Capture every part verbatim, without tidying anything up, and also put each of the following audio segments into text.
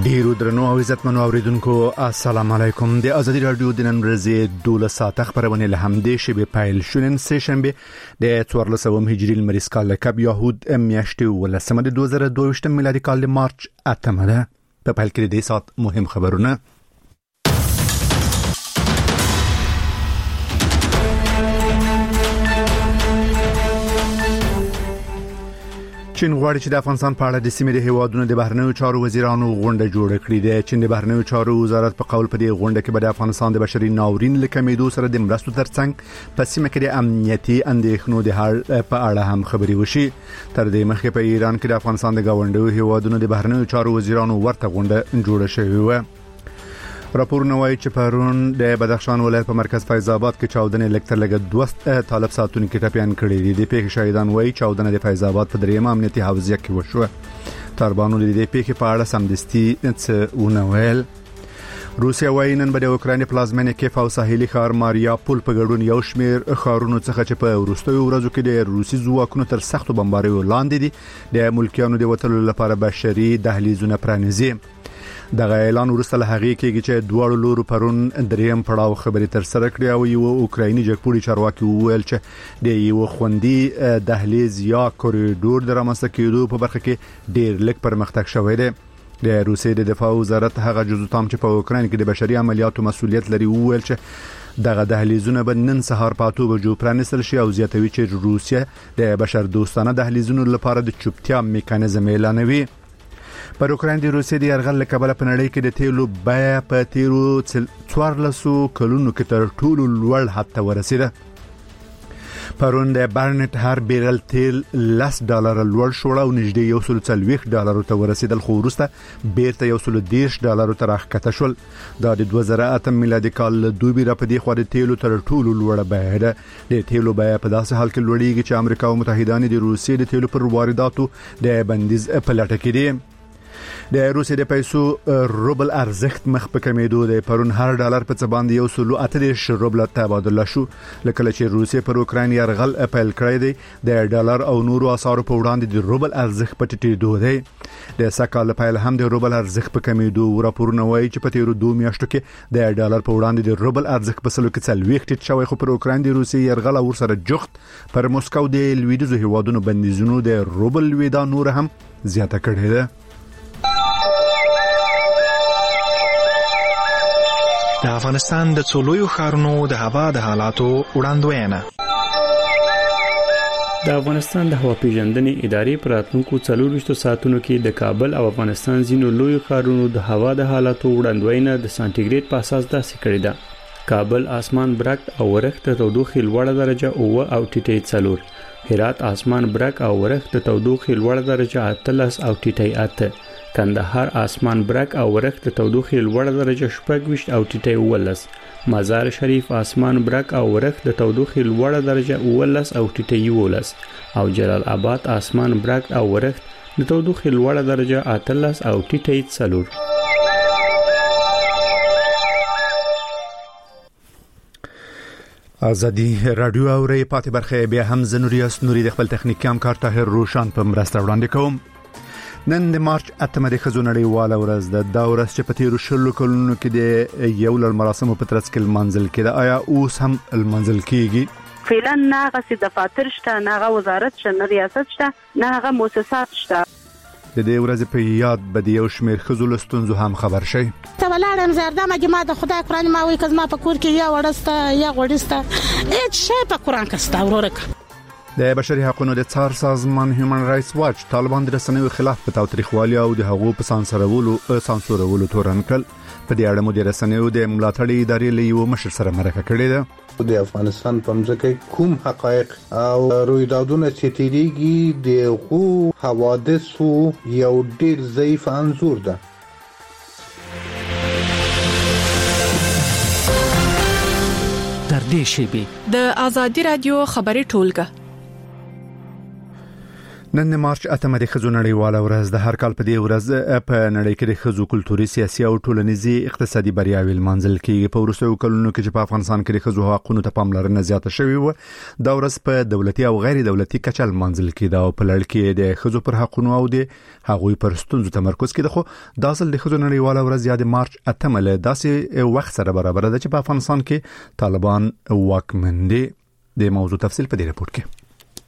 ډیرو درنو او عزتمنو اوریدونکو السلام علیکم. د ازادي رادیو د نن ورځې دوله ساعت خبرونه له همدې شبي پایل شونن سه شنبه د څوارلسم هجری لمریز کال کب یهود میاشتې ولسمه د دوه زره دوه ویشت میلادي کال د مارچ اتمه ده. په پیل کې د سات مهم خبرونه. چین غواړي چې د افغانستان په اړه د سیمې د هیوادونو د بهرنیو چارو وزیرانو غونډه جوړه کړي. د چین د بهرنیو چارو وزارت په قول په دې غونډه کې به د افغانستان د بشري ناورین له کمیدو سره د مرستو ترڅنګ په سیمه کې د امنیتي اندېښنو د حل په اړه هم خبرې وشي. تر دې مخکې په ایران کې د افغانستان د گاونډیو هیوادونو د بهرنیو چارو وزیرانو ورته غونډه جوړه شوې و. راپورونه وايي چې پرون د بدخشان ولایت په مرکز فیض آباد کې چاودنې لکتر لګ دوه طالب ساتونکو ټپيان کړي دي. د پیښې شاهدان وايي چاودنه د فیض آباد په درېیم امنیتي حوزه کې وشوه. طالبانو د دې پیښې په اړه سمدستي څه ونویل. روسیا وايي نن به د اوکرين پلازمینه کیف او ساحلي ښار ماریاپول په ګډون یو شمیر ښارونو څخه چې په وروستیو ورځو کې د روسي ځواکونو تر سختو بمباریو لاندې دي د ملکیانو د وټلو لپاره بشري دهلیزونه پرانیزي. دغه اعلان ورسته له هغه کېږي چې دوه لورو پرون دریم پړاو خبرې تر سره کړې او یو اوکرایني جګپوړي چارواکي وویل چې د یو خوندي دهلیز یا کوریډور د رامنځته کېدو په برخه کې ډېر لږ پرمختګ شوی دی. د روسیې د دفاع وزارت هغه جزو تام چې په اوکراین کې د بشري عملیاتو مسؤلیت لري وویل چې دغه دهلیزونه به نن سهار په اته بجو پرانیستل شي او زیاتوي چې روسیا د بشر دوستانه دهلیزونو لپاره د چوپتیا میکانیزم اعلانوي. پر اوکراین د روسیې د يرغل لکبل په نړۍ کې د تیلو بیه په تیرو څوارلسو کلونو کې تر ټولو لوړ حد ته ورسیده. پرون د برنټ هر بیرل تیل لس ډالر لوړ شو او نږدې یو سل څلوېښت ډالر ته ورسیدل، خو وروسته بیرته یو سل دېرش ډالر ته راښکته شول. دا د دوه زره اته میلادي کال دوی را په دې خو د تیلو تر ټولو لوړه بیه ده. د تیلو بیه په داسې حال کې لوړیږي چې امریکا او متحدان د روسیې د تیلو پر وارداتو د بندیز په لټه کې دي. د روسیې د پیسو روبل ارزښت مخ په کمیدو دی. پرون هر ډالر په څه باندې یو سل اته دېرش روبل تبادله شو. لکه چې روسیې پر اوکراین يرغل اپیل کړی دی د ډالر او نورو اسعارو په وړاندې د روبل ارزښت په ټیټېدو دی. د سکهال په اړه هم د روبل ارزښت په کمیدو راپورونه وايي چې په تیرو دوه میاشتو کې د ډالر په وړاندې د روبل ارزښت په سلو کې څلوېښت ټیټ شوی، خو پر اوکراین د روسیې يرغل او سره جخت پر موسکو د لویدیځو هیوادونو بندیزونو د روبل وېدا نور هم زیاته کړې ده. د افغانستان د څولویو ښارونو د هوا د حالاتو وړاندوینه. د افغانستان د هوا پیژندنې ادارې پر راتلونکو څلورویشتو ساعتونو کې د کابل او افغانستان ځینو لویو ښارونو د هوا د حالاتو وړاندوینه د سانتیګریډ په اساس داسې کړې ده. کابل اسمان برک او ورښت د تودوخې لوړه درجه اوه او ټیټې څلور. هرات اسمان برک او ورښت د تودوخې لوړه درجه اتلس او ټیټې اته. کندهار اسمان برک او ورښت د تودوخې لوړه درجه شپږ ویشت او ټیټې اوولس. مزار شریف اسمان برک او ورښت د تودوخې لوړه درجه اوولس او ټیټې یولس. او جلال آباد اسمان برک او ورښت د تودوخې لوړه درجه اتلس او ټیټې څلور. ازادي رادیو اوري پاتې برخه بیا هم زنوریاس نوري د خپل تخنیکی همکار طاهر روشان په مرسته وړاندې کوم. نن د مارچ اتمه د ښځو نړیواله ورځ ده. دا ورځ چې په تیرو شلو کلونو کې د یو لړ مراسمو په ترڅ کې لمانځل کېده. آیا اوس هم لمانځل کېږي؟ فعلا نه هغه دفاتر شته، نه هغه وزارت شته، نه ریاست شته، نه هغه مؤسسات شته. د دې ورځې په یاد به د یو شمېر ښځو له ستونزو هم خبر شئ. ته ولاړم زردمه جما د خدای قرآن ما وایي که زما په کور کې یا وړسته یا غوړسته هیڅ شی په قرآن کې ستا ورورک. د بشري حقوقو د څار سازمان هیومن رائټس واچ طالبان د رسنیو خلاف په تاوتریخوالي او د حقوقو په سانسورولو سانسورولو تورن کړ. په دې اړه مو د رسنیو د ملاتړ ادارې له یو مشر سره مرکه کړې ده. د افغانستان په مځکه کوم حقایق او رویدادونه چې تیریږي د خو حوادثو یو ډیر ضعیف انځور ده. در دې شی د ازادي رادیو خبري ټولګه نن مارچ اتمه د خزو نړیواله ورځ د هر کال په دې ورځ په نړۍ کې د خزو کلتوري سیاسي او ټولنیزي اقتصادي بریاوې لمانځل کیږي. په وروستیو کلونو کې چې په افغانستان کې د خزو حقوقو ته پاملرنه زیاته شوې و، دا ورځ په دولتي او غیر دولتي کچه لمانځل کیده او په لړ کې د خزو پر حقوقو او د هغوی پر ستونزو تمرکز کیده. خو د اصل د خزو نړیواله ورځ یا د مارچ اتمه له داسې وخت سره برابر ده چې په افغانستان کې طالبان واکمن دي. د موضوع تفصیل په دې رپورت کې.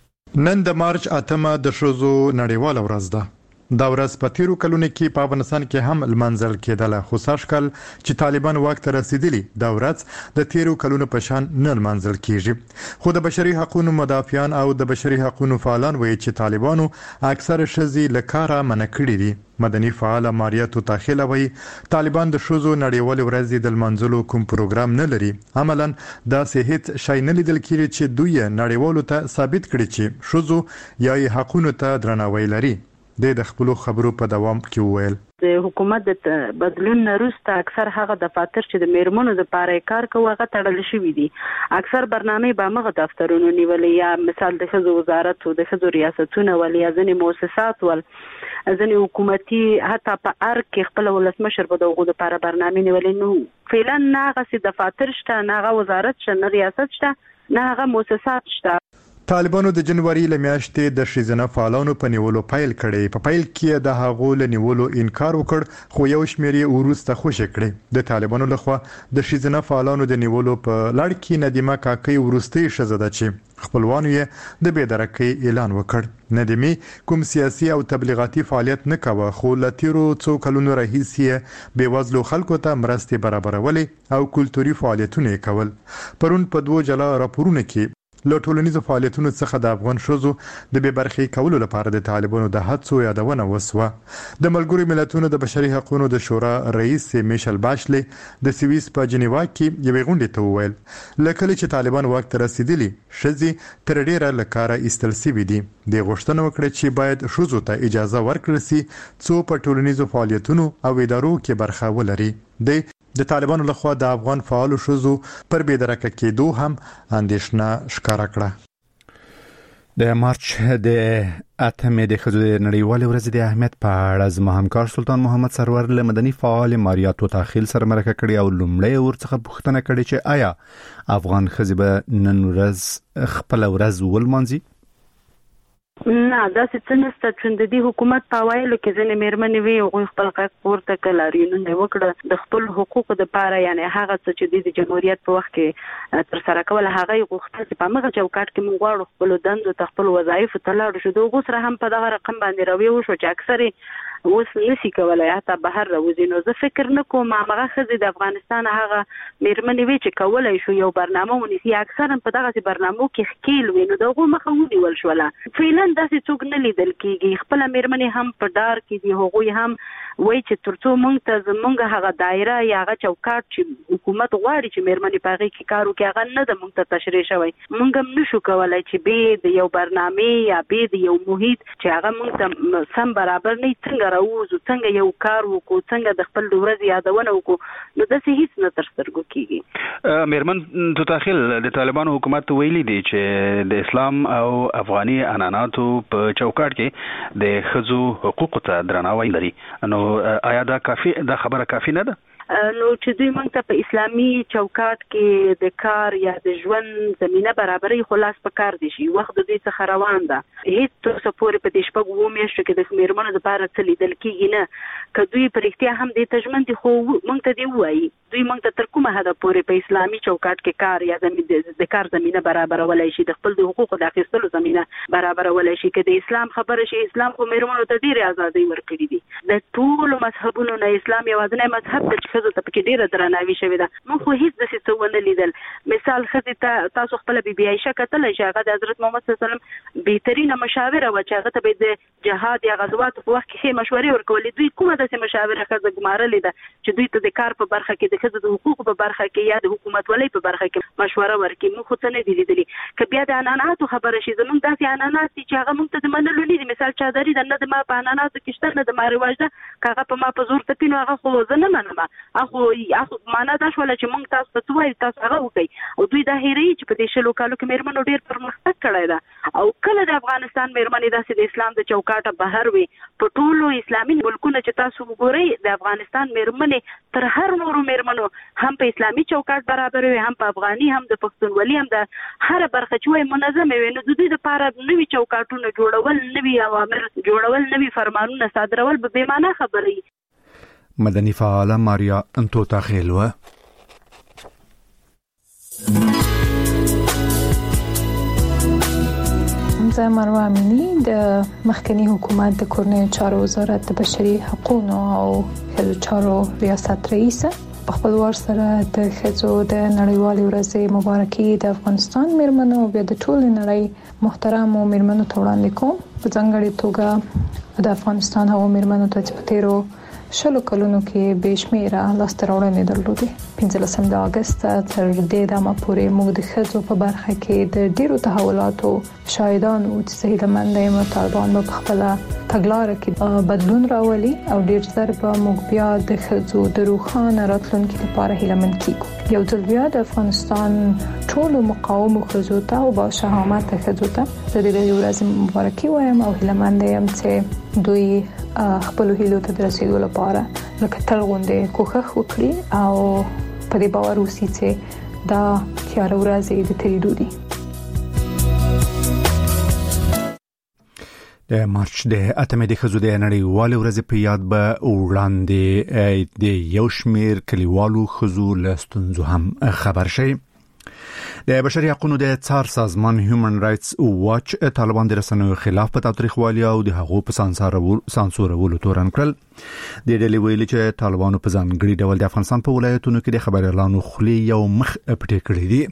نن د مارچ اتمه د ښځو نړیواله ورځ ده. دا ورځ په تیرو کلونو کې په افغانستان کې هم لمانځل کېدله، خو ساشکل چې طالبان واک ته رسیدلی دا ورځ د تیرو کلونو په شان نه لمانځل کیږي. خو د بشري حقوقو مدافعان او د بشري حقوقو فعالان وایي چې طالبانو اکثر ښځې له کاره منع کړي دي. مدني فعال ماریاتو تاخیل وایي طالبان د ښځو نړیواله ورځ د لمانځلو کوم پروګرام نه لري. عملاً دا هیڅ شای نه لیدل کیږي چې دوی نړیوالو ته ثابت کړي چې ښځو یا حقوقو ته درناوی لري. د خپل خبرو په دوام کې وویل د حکومت د بدلون وروسته اکثر هغه دفاتر چې د میرمنو د پاره کار کوي هغه تړل شوی دي. اکثر برنامه به مغه دفترونو نیولې، یا مثال د خزو وزارت او د خزو ریاستونه ولې ځنې مؤسسات ول ځنې حکومتي حتی په ار کې خپل ولسمشر په دغه د پاره برنامه نیولې. نو فعلا ناغه سي دفاتر شته، ناغه وزارت شته، نه ریاست شته، ناغه مؤسسات شته. طالبانو د جنوري لمیاشتې د شیزنه فعالانو په نیولو پایل کړي. په پایل کې د هغو له نیولو انکار وکړ، خو یو شمېر یې ورسته خوشی کړي. د طالبانو لخوا د شیزنه فعالانو د نیولو په لړ کې ندیمه کاکي ورستي شزده چې خپلوانو یې د بېدرکۍ اعلان وکړ. ندیمي کوم سیاسي او تبلیغاتي فعالیت نه کاوه، خو لتیرو څو کلونو راهیسې بېوزلو خلکو ته مرستې برابرولې او کلتوري فعالیتونه کول. پرون په دوه جلا راپورونه کې له ټولنیزو فعالیتونو څخه د افغان ښځو د بې برخې کولو لپاره د طالبانو د هڅو یادونه وسوه. د ملګرو ملتونو د بشري حقوقو د شورا رئیس میشل باشلي د سویس په جنیوا کې یوې غونډې ته وویل لکه چې طالبان واک ته رسیدلی ښځې تر ډیره له کاره ایستل شوي دي. د غوښتنه وکړه چې باید ښځو ته اجازه ورکړل شي څو په ټولنیزو فعالیتونو او ادارو کې برخه ولري. د د طالبانو لخوا د افغان فعالو ښځو پر بېدرکه کېدو هم اندېښنه ښکاره کړه. د مارچ د اتمې د ښځو نړیوالې ورځې د اهمیت په اړه زما همکار سلطان محمد سرور له مدني فعال ماریاتو تاخیل سره مرکه کړې او لومړی ورڅخه پوښتنه کړې چې آیا افغان ښځې به نن ورځ خپل ورځ ولمانځي؟ نه، دا څه نشته چې د دې حکومت په وایلو کې ځنې میرمنې وي او خپل حق پورته کړل، ریونونه وکړه د خپل حقوقو لپاره. یعنی هغه څه چې د جمهوریت په وخت کې تر سره کول هغه غوښتل چې په مغه چوکاټ کې موږ غواړو خپل دندو ته خپل وظایف ته لاړ شو. دوه سره هم په دغه رقم باندې راوي وشو چې اکثره اوس نشي کولای حتی بهر راوځي. نو زه فکر نه کوم هغه خزي د افغانستان هغه میرمنې وی چې کولای شو یو برنامه ونیسي. اکثرا په دغه برنامو کې خکیل وي، نو دغه مخه ونیول شو. فعلا داسې څوک نه لیدل کیږي. خپل میرمنې هم په دار کې دي، هغوی هم وای چې ترڅو مونږ ته زمونږ هغه دایره یا هغه چوکاټ چې حکومت غواړي چې میرمنې په هغه کې کار وکړي هغه نه د مونږ ته تشریح شوی. مونږ هم نشو کولای چې به د یو برنامه یا به د یو محیط چې هغه مونږ ته سم برابر نه څنګه راوځو، څنګه یو کار وکړو، څنګه د خپل ورځ یادونه وکړو. نو داسې هیڅ نه تر سترګو کیږي. میرمن تو تاخیل د طالبانو حکومت ویلي دی چې د اسلام او افغاني عنعناتو په چوکاټ کې د ښځو حقوقو ته درناوی لري. نو آیا دا کافي دا خبره کافي نه ده؟ نو چې دوی موږ ته په اسلامي چوکاټ کې د کار یا د ژوند زمينه برابرۍ خلاص په کار دي شي وخت د دې څخه روان ده. هیڅ څه پورې په دې شپږ و میاشتو کې د میرمنو لپاره څه لیدل کېږي نه. که دوی په رښتیا هم دې تجمن دي خو موږ ته دی وایي دوی موږ ته تر کومه حد پورې په اسلامي چوکاټ کې کار یا د کار زمينه برابرولای شي، د خپل د حقوقو د اخیستلو زمينه برابرولای شي. که د اسلام خبره شي، اسلام خو میرمنو ته ډېره ازادي ورکړي دي. د ټولو مذهبونو نه اسلام یوازینی مذهب دی چې ښځو ته پکې ډېره درناوي شوې ده. موږ خو هیڅ داسې څه ونه لیدل. مثال ښځې ته تاسو خپله بي بي عایشه کتلی شئ، هغه د حضرت محمد صلی الله علیه وسلم بهترینه مشاوره وه چې هغه ته به د جهاد یا غزواتو په وخت کې ښې مشورې ورکولې. دوی کومه داسې مشاوره ښځه ګمارلې ده چې دوی ته د کار په برخه کې د د ښځو د حقوقو په برخه کې یا د حکومت ولې په برخه کې مشوره ورکړي. موږ خو څه نه دي لیدلي. که بیا د عنعناتو خبره شي زموږ داسې عنعنات دي چې هغه موږ ته د منلو نه دي. مثال چادري ده نه د ما په عنعناتو کې شته نه د ما رواج ده. که هغه په ما په زور تپي نو هغه خو زه نه منم. هغه معنا دا شوله چې موږ تاسو ته څه وایو تاسو هغه وکړئ. او دوی دا هیروي چې په دې شلو کالو کې مېرمنو ډېر پرمختګ کړی ده. او کله د افغانستان مېرمنې داسې د اسلام د چوکاټه بهر وي په ټولو اسلامي ملکونو چې تاسو وګورئ د افغانستان مېرمنې تر هر نورو مېرمنو هم په اسلامي چوکاټ برابر وي، هم په افغاني، هم د پښتونولي، هم د هر برخه چې وایي منظمه وي. نو د دوی لپاره نوي چوکاټونه جوړول، نوي اوامر جوړول، نوي فرمانونه صادرول به بې معنا خبرې. مدني فعاله ماریا انتوتا خیلوه زه مروه امینی د مخکنی حکومت د کورنیو چارو وزارت د بشري حقوقو او ښځو چارو ریاست رئیس په خپل وار سره د ښځو د نړیوالې ورځې مبارکي د افغانستان مېرمنو او د ټولې نړۍ محترمو مېرمنو ته وړاندې کوم. په ځانګړي توګه د افغانستان هغو مېرمنو ته چې په تیرو شلو کلونو کې بې شمیره لاسته راوړنې درلودې. پنځلسم د اګست تر دې دمه پورې موږ د ښځو په برخه کې د ډیرو تحولاتو شاهدان وو چې صحیح د منډه طالبان په خپل تګلارې کې بدلون راولي او ډیر ژر به موږ بیا د ښځو د روښانه راتلونکي لپاره هیله مند کیږو. یو ځل بیا د افغانستان ټولو مقاومو ښځو ته او با شهامت ښځو ته د دې ورځې مبارکي وایم او هیله مند یم چې دوی خپل هیلو ته رسیدو لپاره لکه تل غونډه کوښښ وکړي او په دې باور اوسي چې دا تیاره ورځې د تیریدو دي. د مارچ د اتمې د ښځو د نړیوالې ورځې په یاد به وړاندې د یو شمېر کلیوالو ښځو له ستونزو هم خبر شي. د بشري حقوقو د څار سازمان هیومن رائټس واچ طالبان د رسنیو خلاف په تاریخوالي او د حقوقو په سانسورولو تورن کړل. د ډلې ویلي چې طالبانو په ځانګړي ډول د افغانستان په ولایتونو کې د خبريالانو خولي یو مخ پټې کړې دي.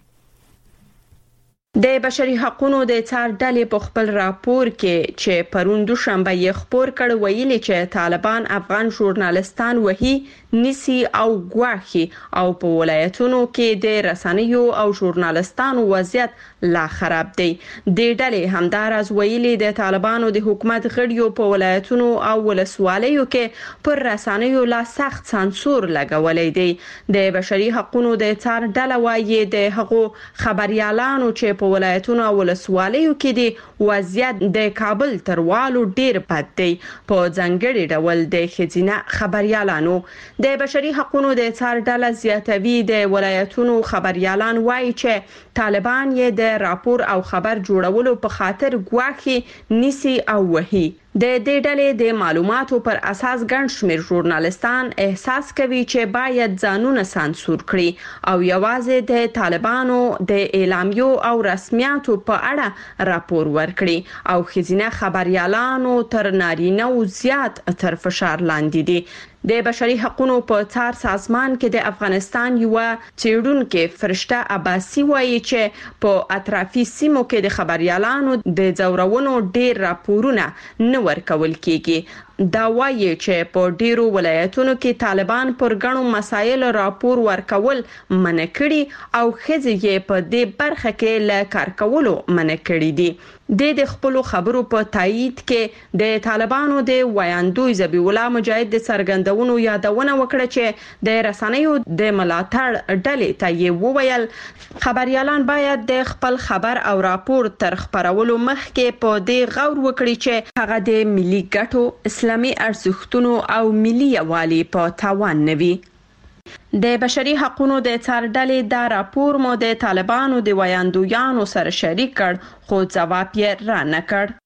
د بشري حقوقو د څار ډلې په خپل راپور کې چې پرون دوشنبه یې خبر کړ ویلي چې طالبان افغان ژورنالستان وهي نسی او ګواخي او په ولایتونو کې د رسنیو او ژورنالستانو وضعیت لا خراب دی. د ډلې همدارز ویلي د طالبانو د حکومت غړیو په ولایتونو او ولسوالیو کې پر رسنیو لا سخت سانسور لګولې دی. د بشري حقوقو د څار ډله وايي د هغو خبريالانو چې په ولایتونو او ولسوالیو کې دی وضعیت د کابل تروالو ډیر بد دی. په ځانګړي ډول د خزینه خبريالانو د بشري حقوقو د څار ډله زیاتوي د ولایتونو خبريالان وایي چې طالبان یې د راپور او خبر جوړولو په خاطر ګواخي نسی او وهي. د دې ډلې د معلوماتو پر اساس ګڼ شمېر ژورنالستان احساس کوي چې باید ځانونه سانسور کړي او یوازې د طالبانو د اعلامیو او رسمیاتو په اړه راپور ورکړي او خزینه خبريالانو تر نارینه او زیات تر فشار لاندې دي. د بشري حقوقو په څار سازمان کې د افغانستان یو چیرونکو فرشته عباسی وایي چې په اطرافي سیمو کې د خبريالانو د ځورونو ډیر راپورونه نه ورکول کیږي. دا وایي چې په ډیرو ولایتونو کې طالبان پر غنو مسایل راپور ورکول منع کړي او ښځې یې په دې برخه کې له کار کولو منع کړي دي. د د خپل خبرو په تایید کې د طالبانو د وایاندوی ذبیح الله مجاهد د سرګندونو یادونه وکړه چې د رسنیو د ملاتړ ډلې ته یې وویل خبريالان باید د خپل خبر او راپور تر خبرولو مخکې په دې غور وکړي چې هغه د ملي ګټو اسلامي ارزښتونو او ملي یوالي په تاوان نه وي. د بشري حقوقو د څار ډلې دا راپور مو د طالبانو د وایاندویانو سره شریک کړ خو ځواب یې را نه کړ.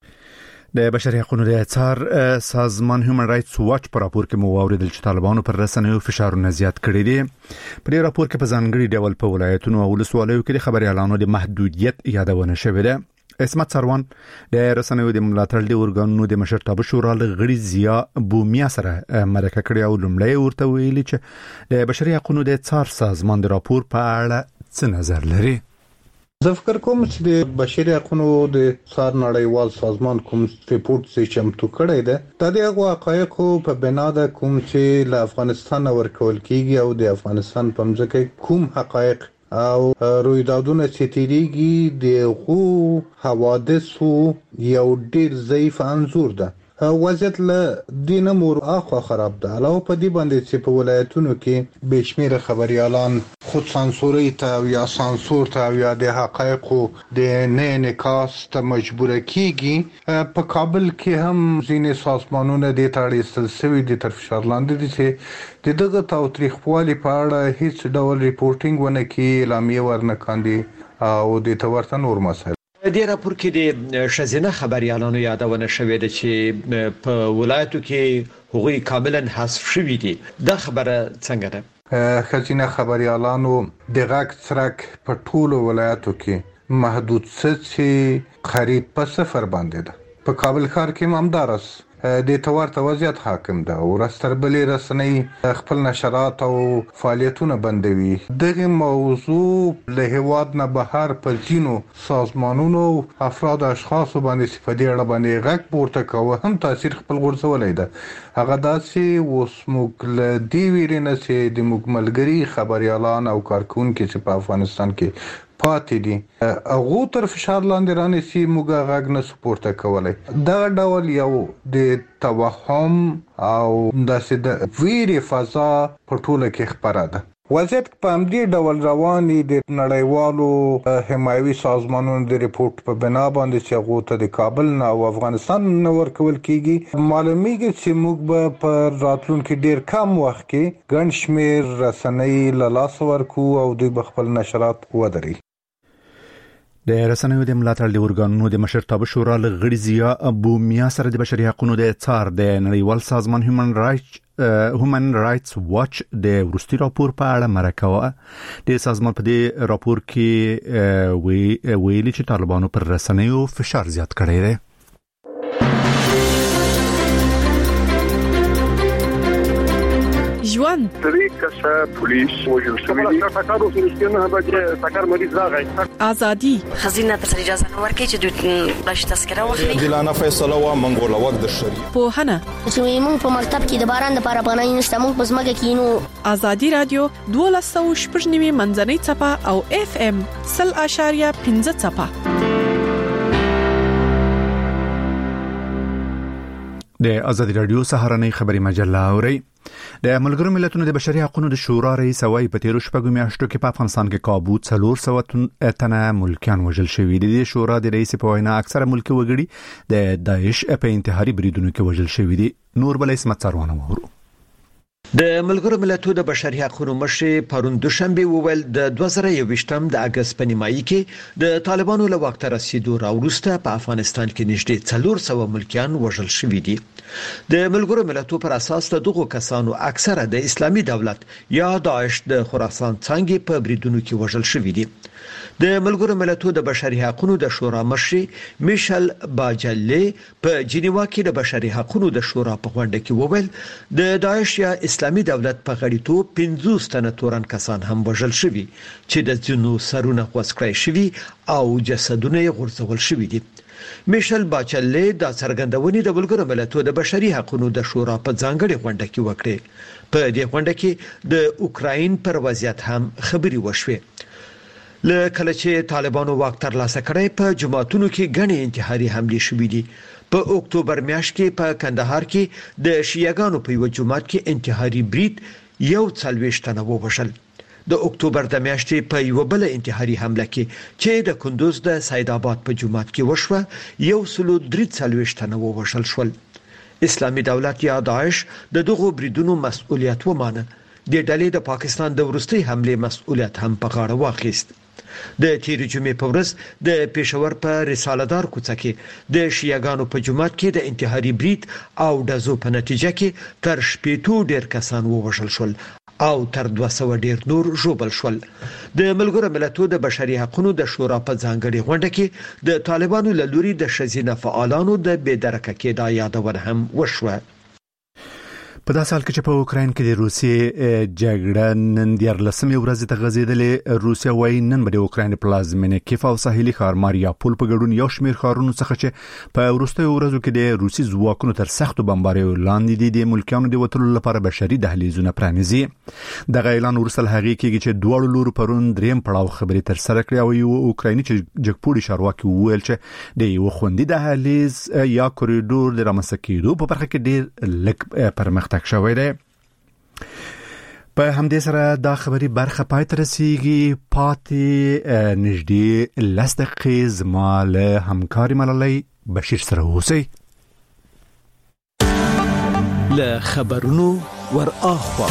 د بشري حقوقو د څار سازمان هیومن رائټس واچ په راپور کې مو واوریدل چې طالبانو پر رسنیو فشارونه زیات کړي دي. په دې راپور کې په ځانګړي ډول په ولایتونو او ولسوالیو کې د خبريالانو د محدودیت یادونه شوې ده. اسمت سروان د رسنیو د ملاتړ د ورګانونو د مشرتابه شورا لغړي زیا بومیا سره مرکه کړې او لومړی ورته ویلي چې د بشري حقوقو د څار سازمان د راپور په اړه څه نظر لري. زه فکر کوم چې د بشري حقوقو د څار نړیوال سازمان کوم ریپورت چې چمتو کړی دی دا د هغو حقایقو په بنا ده کوم چې له افغانستان ورکول کیږي او د افغانستان په مځکه کوم حقایق او رویدادونه چې تیریږي د هغو حوادثو یو ډیر ضعیف انځور ده. وضعیت له دینه مور اخوا خراب ده. علاوه په دې باندې چې په ولایتونو کې بشمیره خبريالان خود سانسوري ته یا سانسور ته یا د حقایقو د نه انعکاس ته مجبور کیږي. په کابل کې هم ځینې سازمانونه د تاړي سلسوي د تر فشار لاندې دي چې د دغه تاریخوالي په اړه هیڅ ډول ریپورتینګ ونه کوي، اعلامیه ورنه کاندي او د تورته نور مسایل. د راپور کې د شزینه خبريالانو یادونه شوې ده چې په ولایتو کې هغوی کاملا حذف شوي دي. دا خبره څنګه ده؟ شزینه خبريالانو د غاک څرک په ټولو ولایتو کې محدود څه قریب په صفر باندې ده. په کابل ښار کې ممدارس د تورته وضعیت حاکم ده او راستربلې رسنۍ خپل نشرات او فعالیتونه بندوي. دغه موضوع له هواد نه بهر پر ځینو سازمانونو افراد اشخاص باندې صفدي اړه باندې غږ پورته کوي هم تاثیر خپل غورځولای ده. هغه داسې اوس موږ له دې ویرینه چې د مګملګری خبريالان او کارکونکو چې په افغانستان کې پاتې دي هغه تر فشار لاندې رانیسي موږ غږ نه سپورته کولای. دا ډول یو د توهم او داسې د ویری فضا په ټوله کې خبره ده. وضعیت په همدې ډول رواني د نړیوالو حمایوي سازمانونو د ریپورت په بنا باندې چې هغه ته د کابل نه او افغانستان نه ورکول کیږي. معلومیږي چې موږ به په راتلونکي ډیر کم وخت کې ګڼ شمیر رسنۍ له لاس ورکو او دوی به خپل نشرات ودري. د رسنیو د ملاتړ د ورګانونو د مشرتابه شورا له غړي ضیا ابو میا سره د بشري حقوقو د څار د نړیوال سازمان هیومن رائټس هیومن رائټس واچ د ورستي راپور په اړه مرکه د سازمان په دې راپور کې ویلي چې طالبانو پر رسنیو فشار زیات کړی دی. ژوند درې کسه پولیس وژل شوی دي. ټاکر اوس رښتینه هغه چې ټاکر مریض راغی. ازادي خزینه تر اجازه نه ورکړي چې دوی بلش تذکره واخلي. دلانه فیصله وا منګول وخت د شری په هنه چې موږ په مکتب کې د باران لپاره پناه نشته موږ په ځمکه کې نو. ازادي رادیو دولس سوه شپږ نوي منځنۍ چپه او اف ام صفر اشاریه پنځه چپه. د ازادي رادیو سهارنۍ خبري مجله اوري. د ملګرو ملتونو د بشري حقوقو د شورا رئیس وايي په تیرو شپږو میاشتو کې په افغانستان کې کابو څلور سوه تنه ملکیان وژل شوي دي. د شورا د رئیس په وینا اکثره ملکی وګړي د داعش په انتحاري بریدونو کې وژل شوي دي. نور بل اسمت څروانه وورو. د ملګرو ملتونو د بشري حقوقو مشر پرون دوشنبه وویل د دوه زره یوویشتم د اگست په نیمایي کې د طالبانو له وخت رسیدو راوروسته په افغانستان کې نږدې څلور سوه ملکیان وژل شوي دي. د ملګرو ملتونو پر اساس دغه کسانو اکثره د اسلامي دولت یا داعش د خراسان څنګه په بریدونو کې وژل شوي دي. د ملګرو ملتونو د بشري حقوقو د شورا مشر میشل باجلې په جنیوا کې د بشري حقوقو د شورا په غونډه کې وویل د داعش یا اسلامي دولت په غړیتوب پنځوس تنه تورن کسان هم وژل شوي چې د ځینو سرونه غوڅ کړای شوي او جسدونه یې غورځول شوي دي. میشل باچلې د څرګندونې د ملګرو ملتونو د بشري حقوقو د شورا په ځانګړي غونډه کې وکړه. په دې غونډه کې د اوکراین پر وضعیت هم خبري وشوه. له کله چې طالبانو واک ترلاسه کړی په جماعتونو کې غني انتحاري حمله شوې دي. په اکتوبر میاشت کې په کندهار کې د شیعاګانو په یو جماعت کې انتحاري برید یو څلويشت تنه ووژل. د اکتوبر د میاشتې په یو بل انتحاري حمله کې چې د کندوز د سید آباد په جماعت کې وشوه یو سلو درې څلويشت تنه ووژل شول. اسلامي دولت یا داعش د دغو بریدونو مسؤلیت ومانه. د ډلې د پاکستان د ورستي حمله مسؤلیت هم په غاړه واخیست. د تیر جمعې په ورځ د پېښور په رساله دار کوڅه کې د شیعاګانو په جماعت کې د انتحاري برید او دزو په نتیجه کې تر شپېتو ډیر کسان ووژل شول او تر دوه سوه ډیر نور ژوبل شول. د ملګرو ملتونو د بشري حقوقو د شورا په ځانګړي غونډه کې د طالبانو له لوري د شزینه فعالانو د بې درکه کېدو یادونه هم وشوه. په داسې حال کې چې په اوکراین کې د روسیې جګړه نن د لسمې ورځې ته غځېدلې، روسیا وايي نن به د اوکراین پلازمینه کیف او ساحلي ښار ماریاپول په ګډون یو شمېر ښارونو څخه چې په وروستیو ورځو کې د روسي ځواکونو تر سختو بمباریو لاندې دي د ملکیانو د وټلو لپاره بشري دهلیزونه پرانیزي. دغه اعلان وروسته هغه کېږي چې دواړو لورو پرون دریم پړاو خبرې تر سره کړې او یو اوکرایني چې جګپوړي چارواکي وویل چې د یو خوندي دهلیز یا کوریډور د رامنځته کېدو په برخه کې ډېر لږ پرمختګ شوی دی. په همدې سره دا خبري برخه پای ته رسیږي. پاتې نږدې لس دقیقې زما له همکاري ملالۍ بشیر سره اوسئ. له خبرونو ور اخوا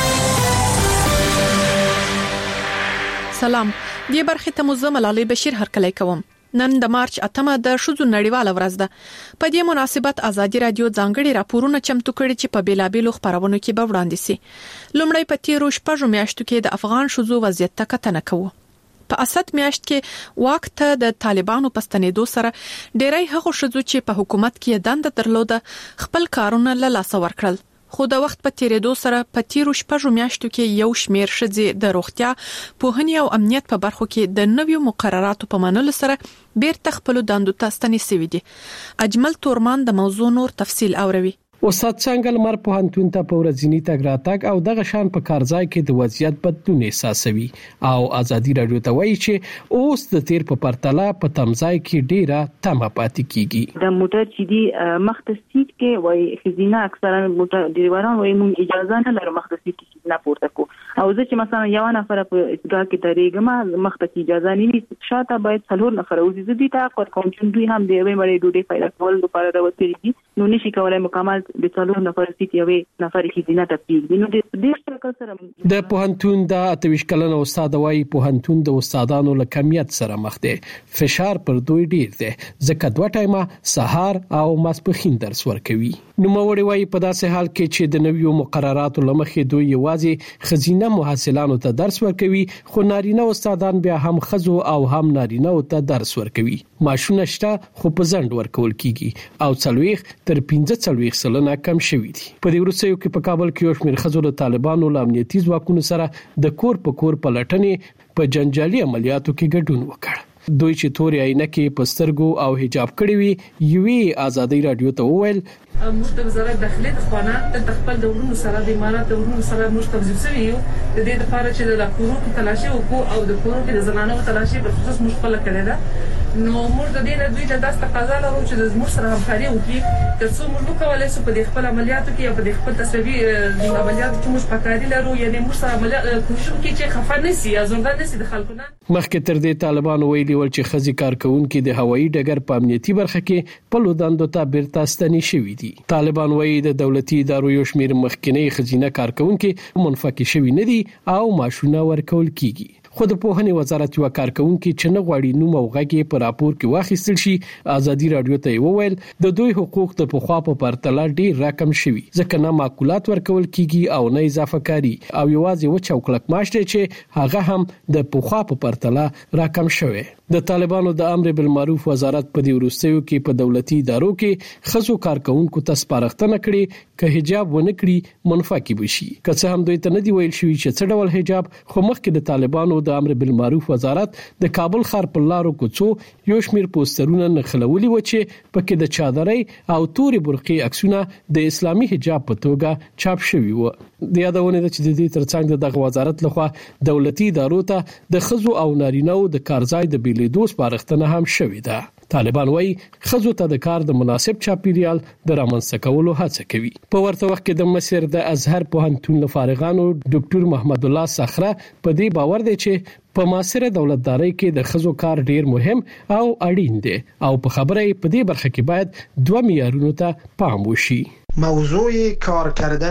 سلام، دې برخه ته مو زه ملالۍ بشیر هرکلی کوم. نن د مارچ اتمه د ښځو نړیواله ورځ ده. په دې مناسبت ازادي رادیو ځانګړي راپورونه چمتو کړي چې په بیلابېلو خبرونو کې به وړاندې سي. لومړی په تیرو شپږو میاشتو کې د افغان ښځو وضعیت ته کتنه کوو. په اسد میاشت کې واک ته د طالبانو پستنېدو سره ډېری هغو ښځو چې په حکومت کې دنده درلوده خپل کارونه له لاسه ورکړل. خو د وخت په تیریدو سره په تیرو شپږو میاشتو کې یو شمېر ښځې د روغتیا، پوهنې او امنیت په برخو کې د نویو مقرراتو په منلو سره بیرته خپل دندو ته ستنې شوې دي. اجمل تورمان د موضوع نور تفصیل اوروي. استاد څنګه لمر پوهنتون ته په ورځنی تګ راتګ او دغه شان په کارځای کې د وضعیت بدلون احساسوي او ازادي رادیو ته وایي چې اوس د تیر په پرتله په تمځای کې ډیره تمه پاتې کیږي. د موټر چې دی مختصیت کې وایي خزینه اکثرا موټر ډریوران وایي موږ اجازه نه لرو مختصیت کې خزینه پورته کو او زه چې مثلا یو نفر په اتګا کې درېګم مختصی اجازه نه وي شاته باید څلور نفر وزي دي تا کور کوم چې دوی هم دی وایي مړې ډوډۍ پیدا کول لپاره راوځي نو نشي کولای مکمل د څلور نفر سیټ یوې نفر خزینه ته پیږي. نو د دې شکل سره د پوهنتون د اتویش کلن استاد وایي پوهنتون د استادانو له کمیت سره مخ دی. فشار پر دوی ډیر دی ځکه دوه ټایمه سهار او ماسپخین درس ورکوي. نو موري وایي په داسې حال کې چې د نویو مقرراتو لمخې دوی یوازې خزینه محصلانو ته درس ورکوي خو نارینه استادان بیا هم خزو او هم نارینه ته درس ورکوي. ماشونه شته خو په ځند ورکول کیږي او څلويخ تر پنځه څلويخ سلنه کم شوی دي. په دې وروستیو کې په کابل کې یو شمېر خزو له طالبانو له امنیتي ځواکونو سره د کور په کور پلټنې په جنجالي عملیاتو کې ګډون وکړ. دوی چې توري عینکې په سترګو او حجاب کړی وي یوې ازادي رادیو ته وویل موږ د وزارت داخلي د خوانه د خپل دورونو سره د امارات دورونو سره موږ توظیف شوی یو د دې لپاره چې د کورونو کې تلاشي وکړو او د کورونو کې د زنانو تلاشي په خصوص موږ خپل کړی ده. نو موږ د دې نه دوی ته داسې تقاضا لرو چې د موږ سره همکاري وکړي ترڅو موږ وکولای شو په خپل عملیاتو کې او په خپل تصویري عملیاتو کې موږ پکاري لرو یعنی موږ سره عملیات کوشش وکړي چې خفه نشي یا زنده نشي د خلکو نه. مخکې تر دې طالبانو ویلي ول چې خزي کارکونکو د هوایي ډګر په امنیتي برخه کې په لوداندو ته بیرته ستنې شوې دي. طالبان وایي د دولتي ادارو یو شمېر مخکنی خزینه کارکونکو منفکې شوي نه دي او ماشونه ورکول کیږي. خو د پوهنې وزارت یو کارکونکو چې نه غواړي نوم او غږی په راپور کې واخیستل شي ازادي رادیو ته وویل د دوی حقوق د پخوا په پرتله ډیر راکم شوي ځکه نه معقولات ورکول کیږي او نه اضافه کاری او یوازې و چوکلک معاش دی چې هغه هم د پخوا په پرتله راکم شوی. د طالبانو د امر بالمعروف وزارت په دې وروستیو کې په دولتي ادارو کې خزو کارکونکو ته سپارښتنه کړې چې حجاب ونه کړي منفکې بشي. که څه هم دوی ته نه دی ویل شوی چې څه ډول حجاب خو مخکې د طالبانو د امر بالمعروف وزارت د کابل ښار په لارو کوڅو یو شمېر پوسټرونه نخلولي و چې پکې د چادرې او تورې برقې عکسونه د اسلامي حجاب په توګه چاپ شوي و. د یادونه ده چې د دې ترڅنګ دغه وزارت لخوا دولتي ادارو ته د خزو او نارینه‌و د کارځای د بیلیدو سپارښتنه هم شوې ده. طالبان وایي خزو ته د کار د مناسب چاپیریال د رامنځته کولو هڅه کوي. په ورته وخت کې د مصر د ازهر پوهنتون له فارغانو ډاکټر محمد الله صخره په دې باور دی چې په معاصره دولتداري کې د خزو کار ډیر مهم او اړین دی او په خبره په دې برخه کې باید دوه معیارونو ته پام وشي. موضوع کار کردن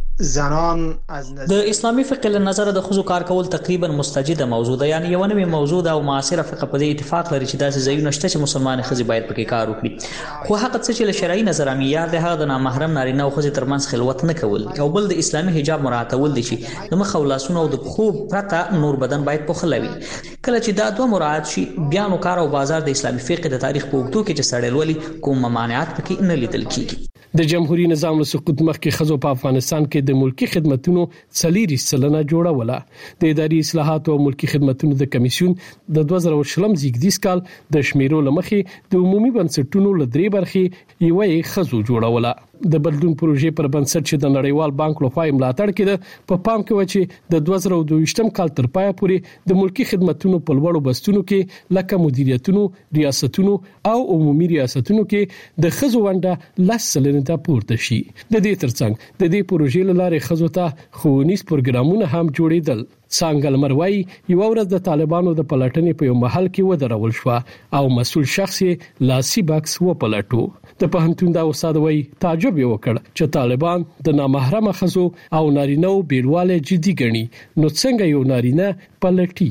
زنان از نظر د اسلامي فقه له نظر د خزو کار کول تقریبا مستجده موضوع ده یعنی یو نوې موضوع ده او معاصره فقه په دې اتفاق لري چې داسې ځایونه شته چې مسلمان خزي باید پکې کار وکړي. خو حق څه چې له شرعي نظر معیار ده هغه د نامحرم نارینه او خزي ترمنځ خلوت نه کول او بل د اسلامي حجاب مراعاتول دي چې د مخ او لاسونو او د خوب پرته نور بدن باید پخلوي. کله چې دا دوه مراعات شي بیا نو کار او بازار د اسلامي فقه د تاریخ په وګړو کې چې سړی لولي کوم ممانعات پکې نه لیدل کیږي. د جمهوریت نظام له سقوط مخکې خزو په افغانستان کې د ملکی خدماتو څلور سلنه جوړوله د اداري اصلاحات او ملکی خدماتو د کمیسیون د دوه زره شلم زیږدیز کال د شمیرو لمخې د عمومي بنسټونو له درې برخې یوې خزو جوړوله د بدلون پروژې پر بنسټ چې د نړیوال بانک لخوا ملاتړ کړي په پام کې و چې د دوه زره دوه ویشتم کال تر پایه پورې د ملکی خدماتو په لوړو بستونو کې لکه مدیریتونو ریاستونو او عمومي ریاستونو کې د خزو ونده لس سلنه ته پورته شي د دې ترڅنګ د دې پروژې لاره خزو ته ښوونیز پروګرامونه هم جوړیدل څنګه لمروي یو ورځ د طالبانو د پلاتنې په یو محل کې ودرول شو او مسول شخص لاسي بکس و پلاتو د پهنتون د استاد وای تعجب وکړ چې طالبان د نامحرمه خزو او نارینه بیرواله جدي ګڼي نو څنګه یو نارینه پلټي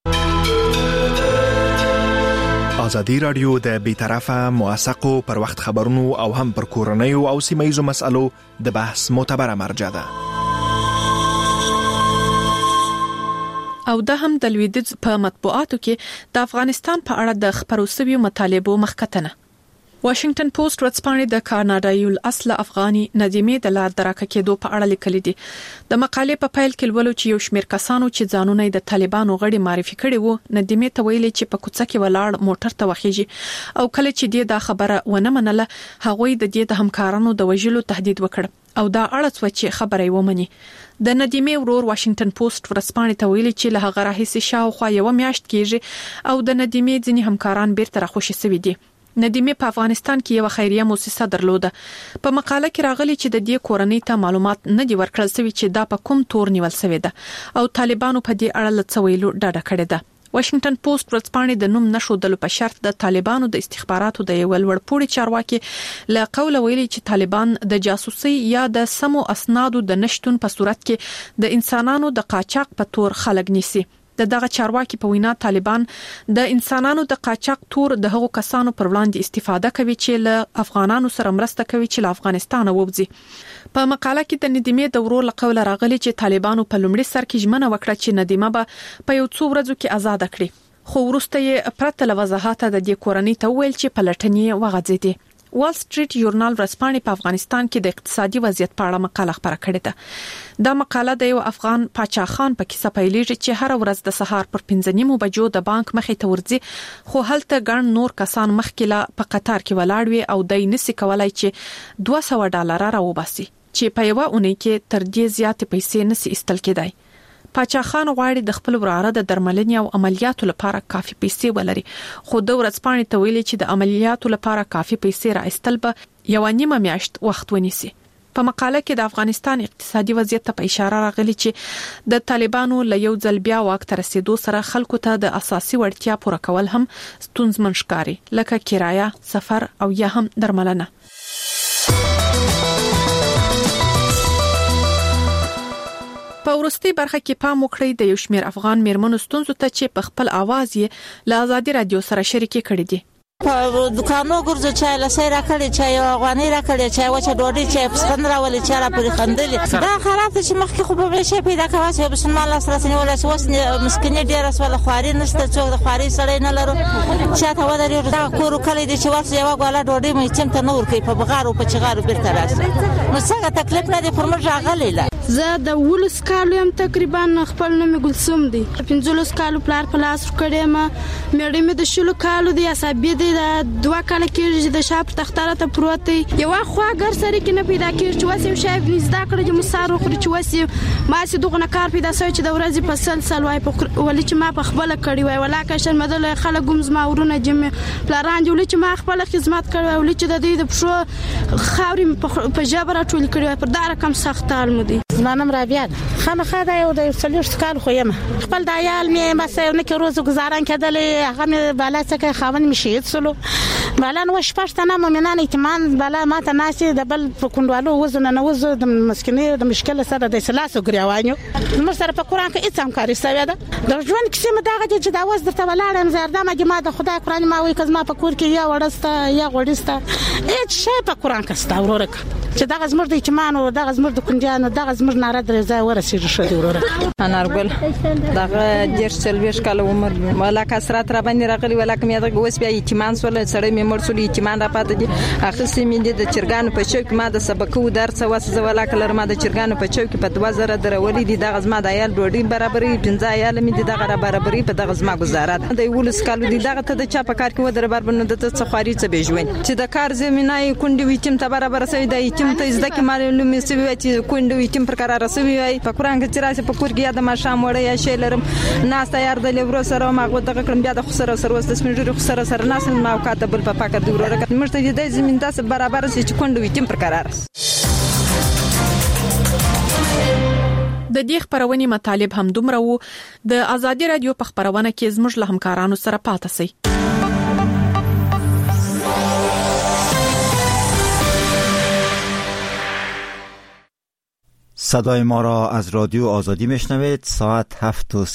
ازادي رادیو د بیطرفه موثقو پر وخت خبرونو او هم پر کورنیو او سیمایي مسالو د بحث معتبره مرجع ده او د هم د لویدیځ په مطبوعاتو کې د افغانستان په اړه د خبروسوي مطالبو مخکتنه واشنگټن پوسټ ورځپاڼې د کاناډایي الاصل افغاني ندیمه د لار درکه کېدو په اړه لیکلي دي د مقالې په فایل کې ولولو چې یو شمېر کسانو چې ځانونه د طالبانو غړي معرفي کړي وو ندیمه ته ویلي چې په کوڅه کې ولاړ موټر ته وخیږي او کله چې دې دا خبره ونه منله هغوی د دې د همکارانو د وژلو تهدید وکړ او دا اړه څه چې خبره یې ومني د ندیمه ورور واشنگټن پوسټ ورځپاڼې ته ویلي چې له هغه راهیسې شاوخوا یو میاشت کېږي او د ندیمه ځینې همکاران بیرته راخوشي سوي دي ندیمه په افغانستان کې یو خیریه مؤسسه درلوده په مقاله کې راغلي چې د دې کورنۍ ته معلومات نه دی ورکړل شوی چې دا په کوم تور نیول شوی ده او طالبانو په دې اړه لڅویلو ډاډه کړی ده واشنگټن پوسټ ورځپاڼې د نوم نشو د په شرط د طالبانو د استخباراتو د یو لوړپوړي چارواکي له قوله ویلي چې طالبان د جاسوسي یا د سمو اسنادو د نشټون په صورت کې د انسانانو د قاچاق په تور خلک نیسي د دغه چارواکي په وینا طالبان د انسانانو د قاچاق تور د هغو کسانو پر وړاندې استفاده کوي چې له افغانانو سره مرسته کوي چې له افغانستان ووځي په مقاله کې د ندیمه د ورور لقوله راغلي چې طالبانو په لومړي سر کې ژمنه وکړه چې ندیمه به په یو څو ورځو کې آزاد کړي خو وروسته یې پرته له وضاحت د دې کورنۍ ته ویل چې پلټنې وغځېدې وال سټریټ ژورنال ورځپاڼې په افغانستان کې د اقتصادي وضعیت په اړه مقاله خبره کړې ده دا مقاله د یو افغان پاچا خان په کیسه پیلېږي چې هر ورځ د سهار پر پنځه نیمو بجو د بانک مخې ته ورځي خو هلته ګڼ نور کسان مخکې لا په قطار کې ولاړ وي او دای نسی کولای چې دوه سوه ډالر راوباسي چې په یو اونۍ کې تر دې زیات پیسې نسی استل کېدای پاچا خان غواړي د خپل وراره د درملنې او عملیاتو لپاره کافي پیسې ولري خو د ورځپاڼې ته ویلي چې د عملیاتو لپاره کافي پیسې راایستل به یو نیمه میاشت وخت ونیسي په مقاله کې د افغانستان اقتصادي وضعیت ته اشاره راغلي چې د طالبانو له یو ځل بیا واک تر رسیدو سره خلکو ته د اساسي وړتیا پوره کول هم ستونزمن ښکاري لکه کرایه سفر او یا هم درملنه په ورستي برخه کې پام وکړئ د یو شمېر افغان میرمنو ستونزو ته چې په خپل आवाज یې له ازادي رادیو سره شریکي کړې دي په دکانو ګرځو چې له سیر راکړي چې یو افغاني راکړي چې وچه ډوډۍ چې پسند راولي چې را پرې خندلې دا خراب چې مخکې خو په شي پیدا کوي چې بسمان الله سره سنې ولا اوس مسکینه ډیره سوال خواري نشته څوک د خواري سره نه لرو چې تا ودرې دا کور کلی دي چې واسه یو غواړه ډوډۍ مې چم ته نور کوي په بغارو په چغارو بیرته راشي نو څنګه تکلیف نه دی فرمه راغلی لا زه د ولس کالو هم تقریبا خپل نوم ګلسوم دی پنځلس کالو پلار په لاس کړې ما مېړې مې د شلو کالو دی عصبي دی د دوه کال کې د شاپ تختاره ته پروت دی یو خوا ګر سره کې نه پیدا کېږي چې واسه شاپ نزدا کړی چې مسارو خوري چې واسه ما سي دغه کار پیدا سوي چې د ورځې په سلسل وای په ولې چې ما په خپل کړی وای ولاکه شر مدل خلک ګمز ما ورونه جمع پلاران جوړ چې ما خپل خدمت کړی ولې چې د دې د پښو خاوري په جبر ټول کړی پر دار کم سخت حال مودي نانم رابیا خامخا دا یو د څلور کال خو یم خپل د عیال مې مسه نه کې روز گزاران کېدل هغه مې بالا څخه خاون مې شهید سلو بالا نو شپشت نه مؤمنان ایتمان بالا ما ته ناسي د بل په کوندوالو وزن نه وز د مسکینه د مشکل سره د سلاسو غریوانیو نو سره په قران کې اڅم کاری سوي ده د ژوند کیسه مې داغه چې دا وز درته ولاړم زردا ما ما د خدای قران ما وای کزما په کور کې یا وړسته یا غوړسته هیڅ شی په قران کې ستا ورک چې دغه زمر د ایتمان او دغه زمر د کندیانو دغه زموږ ناره درځه ورسېږي شو دی وروره. انارګل دغه ډیر سلويش کال عمر ولا کسرات را باندې راغلی ولا کوم یاد اوس بیا یتیمان سول سړی مې مرسول یتیمان را پاتې دي اخستې مې د چرګانو په چوک ما د سبقو درس وسه ولا کلر ما د چرګانو په چوک په دوه زره درولې دي دغه زما د عیال ډوډۍ برابرې پنځه عیال مې دغه برابرې په دغه زما گزاره ده د ولس کالو دي دغه ته د چا په کار کې و در برابر نه د څه خاري څه بجوین چې د کار زمينای کونډې ویتیم ته برابر سوي د یتیم ته زده کې معلومه سوي چې کونډې ویتیم پر قرار سوي وي په قران کې چې راځي په کور کې یا د ماشام وړه یا شی لرم ناس تیار د لیورو سره ما غو دغه کړم بیا د خسر سره وس د سپینجوري خسر سره ناس ما وکاته بل په پاکر دی ورو کړم مرته د زمين تاسو برابر سي چې کونډې ویتیم پر قرار د دې خبرونې مطالب هم دومره وو د ازادي رادیو په خبرونه کې زموږ له همکارانو سره پاتې سي. صدای ما را از رادیو آزادی میشنوید. ساعت هفت و